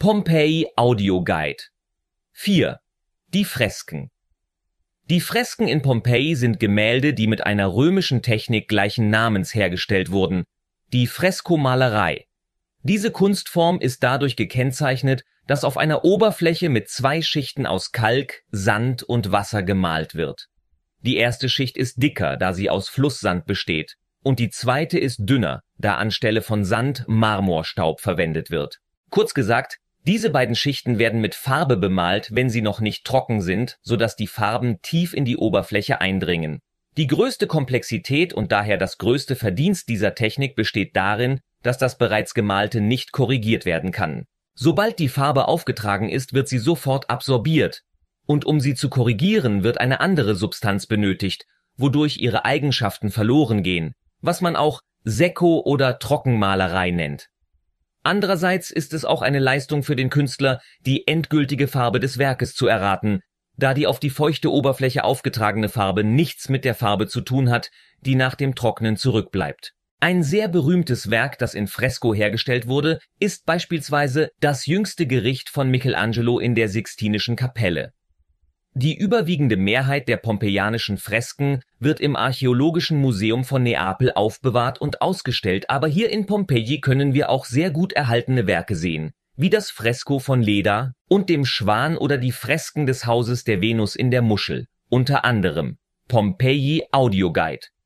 Pompeji Audio Guide. 4. Die Fresken. Die Fresken in Pompeji sind Gemälde, die mit einer römischen Technik gleichen Namens hergestellt wurden, die Freskomalerei. Diese Kunstform ist dadurch gekennzeichnet, dass auf einer Oberfläche mit 2 Schichten aus Kalk, Sand und Wasser gemalt wird. Die erste Schicht ist dicker, da sie aus Flusssand besteht, und die zweite ist dünner, da anstelle von Sand Marmorstaub verwendet wird. Kurz gesagt, diese beiden Schichten werden mit Farbe bemalt, wenn sie noch nicht trocken sind, sodass die Farben tief in die Oberfläche eindringen. Die größte Komplexität und daher das größte Verdienst dieser Technik besteht darin, dass das bereits Gemalte nicht korrigiert werden kann. Sobald die Farbe aufgetragen ist, wird sie sofort absorbiert, und um sie zu korrigieren, wird eine andere Substanz benötigt, wodurch ihre Eigenschaften verloren gehen, was man auch Sekko- oder Trockenmalerei nennt. Andererseits ist es auch eine Leistung für den Künstler, die endgültige Farbe des Werkes zu erraten, da die auf die feuchte Oberfläche aufgetragene Farbe nichts mit der Farbe zu tun hat, die nach dem Trocknen zurückbleibt. Ein sehr berühmtes Werk, das in Fresko hergestellt wurde, ist beispielsweise Das jüngste Gericht von Michelangelo in der Sixtinischen Kapelle. Die überwiegende Mehrheit der pompeianischen Fresken wird im Archäologischen Museum von Neapel aufbewahrt und ausgestellt, aber hier in Pompeji können wir auch sehr gut erhaltene Werke sehen, wie das Fresko von Leda und dem Schwan oder die Fresken des Hauses der Venus in der Muschel, unter anderem Pompeji Audio Guide.